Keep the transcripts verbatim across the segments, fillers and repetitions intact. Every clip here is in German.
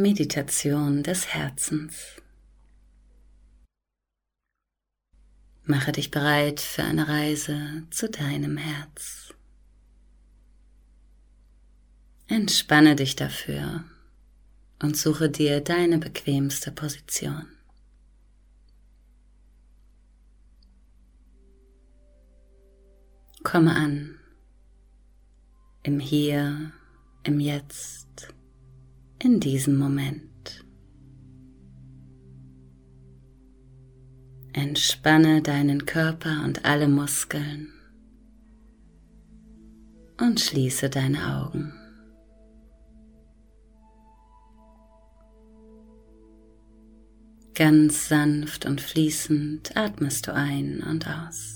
Meditation des Herzens. Mache dich bereit für eine Reise zu deinem Herz. Entspanne dich dafür und suche dir deine bequemste Position. Komme an, im Hier, im Jetzt, in diesem Moment. Entspanne deinen Körper und alle Muskeln und schließe deine Augen. Ganz sanft und fließend atmest du ein und aus.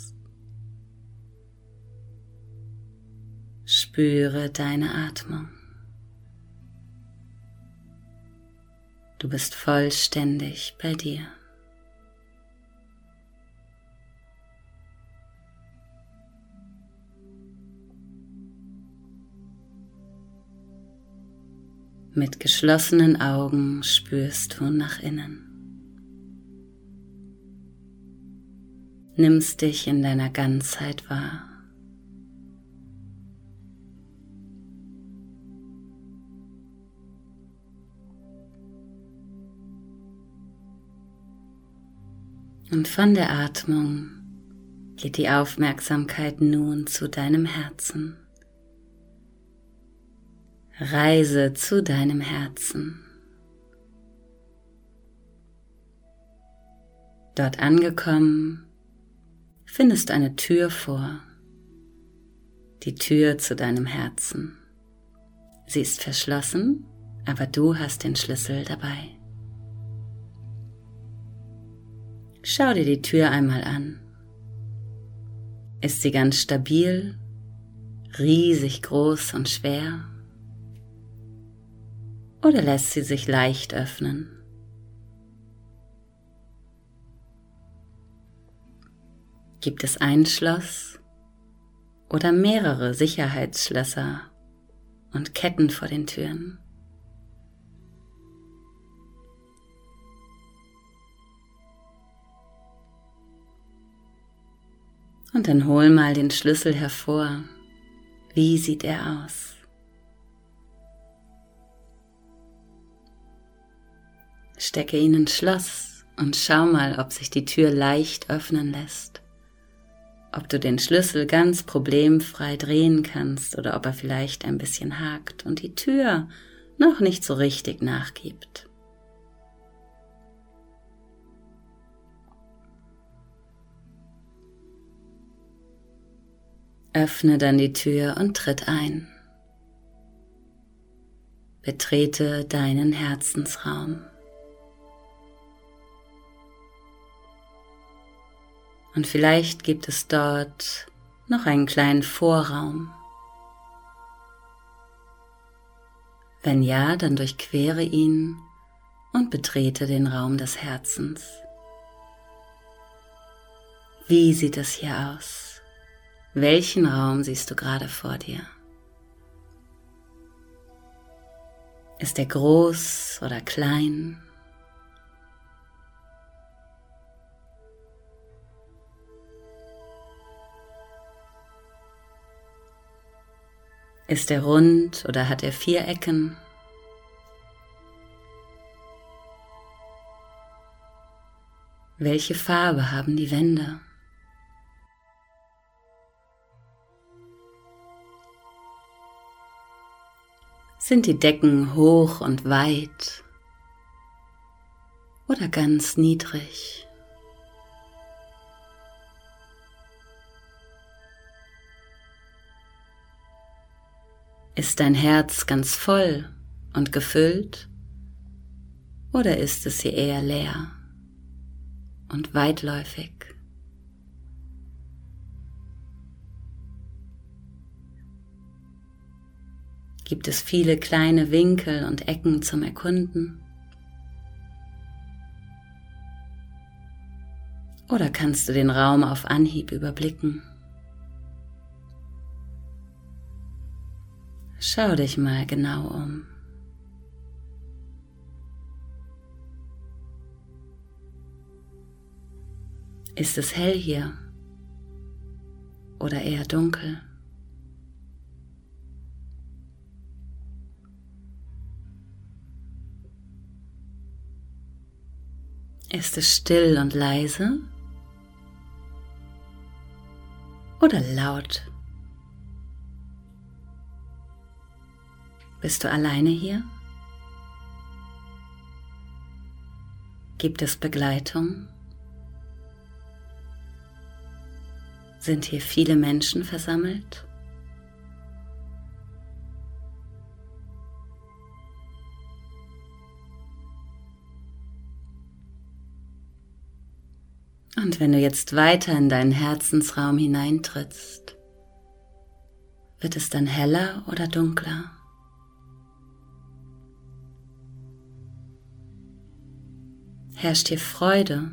Spüre deine Atmung. Du bist vollständig bei dir. Mit geschlossenen Augen spürst du nach innen. Nimmst dich in deiner Ganzheit wahr. Und von der Atmung geht die Aufmerksamkeit nun zu deinem Herzen. Reise zu deinem Herzen. Dort angekommen, findest eine Tür vor, die Tür zu deinem Herzen. Sie ist verschlossen, aber du hast den Schlüssel dabei. Schau dir die Tür einmal an. Ist sie ganz stabil, riesig groß und schwer? Oder lässt sie sich leicht öffnen? Gibt es ein Schloss oder mehrere Sicherheitsschlösser und Ketten vor den Türen? Und dann hol mal den Schlüssel hervor. Wie sieht er aus? Stecke ihn ins Schloss und schau mal, ob sich die Tür leicht öffnen lässt. Ob du den Schlüssel ganz problemfrei drehen kannst oder ob er vielleicht ein bisschen hakt und die Tür noch nicht so richtig nachgibt. Öffne dann die Tür und tritt ein. Betrete deinen Herzensraum. Und vielleicht gibt es dort noch einen kleinen Vorraum. Wenn ja, dann durchquere ihn und betrete den Raum des Herzens. Wie sieht es hier aus? Welchen Raum siehst du gerade vor dir? Ist er groß oder klein? Ist er rund oder hat er vier Ecken? Welche Farbe haben die Wände? Sind die Decken hoch und weit oder ganz niedrig? Ist dein Herz ganz voll und gefüllt oder ist es hier eher leer und weitläufig? Gibt es viele kleine Winkel und Ecken zum Erkunden? Oder kannst du den Raum auf Anhieb überblicken? Schau dich mal genau um. Ist es hell hier oder eher dunkel? Ist es still und leise oder laut? Bist du alleine hier? Gibt es Begleitung? Sind hier viele Menschen versammelt? Und wenn du jetzt weiter in deinen Herzensraum hineintrittst, wird es dann heller oder dunkler? Herrscht hier Freude?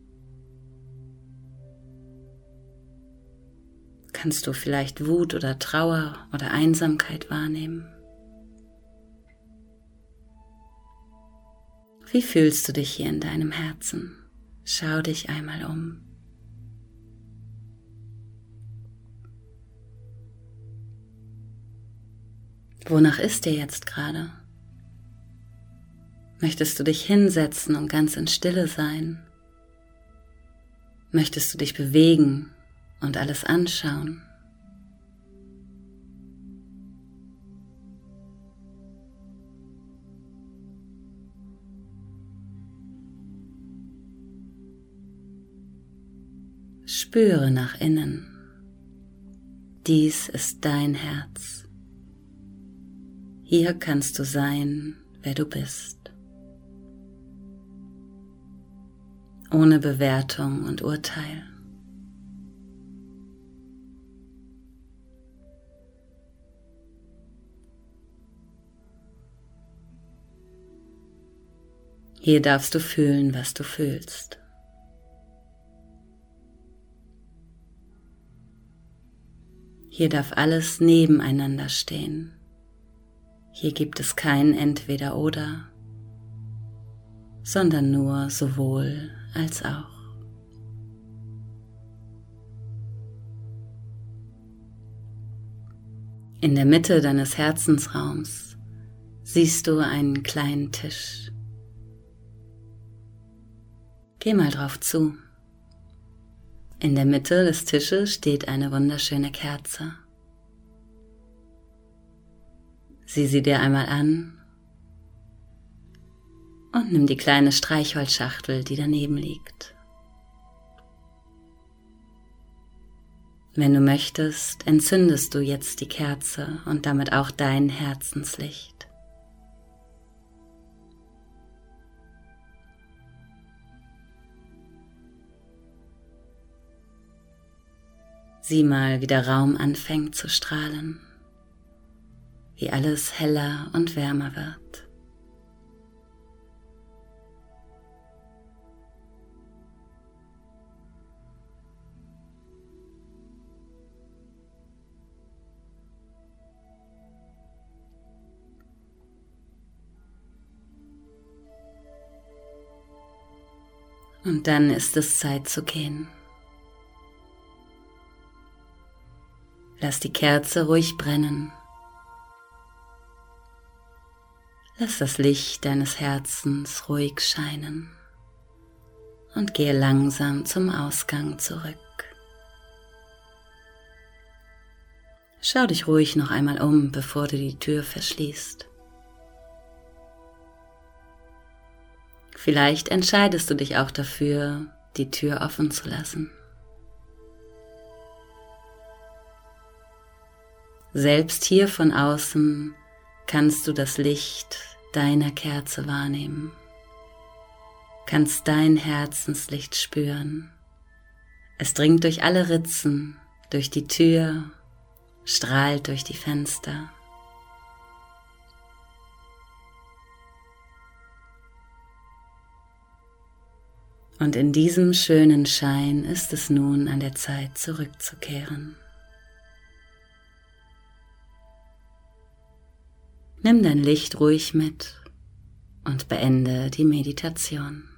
Kannst du vielleicht Wut oder Trauer oder Einsamkeit wahrnehmen? Wie fühlst du dich hier in deinem Herzen? Schau dich einmal um. Wonach ist dir jetzt gerade? Möchtest du dich hinsetzen und ganz in Stille sein? Möchtest du dich bewegen und alles anschauen? Spüre nach innen. Dies ist dein Herz. Hier kannst du sein, wer du bist. Ohne Bewertung und Urteil. Hier darfst du fühlen, was du fühlst. Hier darf alles nebeneinander stehen. Hier gibt es kein Entweder-Oder, sondern nur sowohl als auch. In der Mitte deines Herzensraums siehst du einen kleinen Tisch. Geh mal drauf zu. In der Mitte des Tisches steht eine wunderschöne Kerze. Sieh sie dir einmal an und nimm die kleine Streichholzschachtel, die daneben liegt. Wenn du möchtest, entzündest du jetzt die Kerze und damit auch dein Herzenslicht. Sieh mal, wie der Raum anfängt zu strahlen, wie alles heller und wärmer wird. Und dann ist es Zeit zu gehen. Lass die Kerze ruhig brennen. Lass das Licht deines Herzens ruhig scheinen und gehe langsam zum Ausgang zurück. Schau dich ruhig noch einmal um, bevor du die Tür verschließt. Vielleicht entscheidest du dich auch dafür, die Tür offen zu lassen. Selbst hier von außen kannst du das Licht deiner Kerze wahrnehmen, kannst dein Herzenslicht spüren. Es dringt durch alle Ritzen, durch die Tür, strahlt durch die Fenster. Und in diesem schönen Schein ist es nun an der Zeit, zurückzukehren. Nimm dein Licht ruhig mit und beende die Meditation.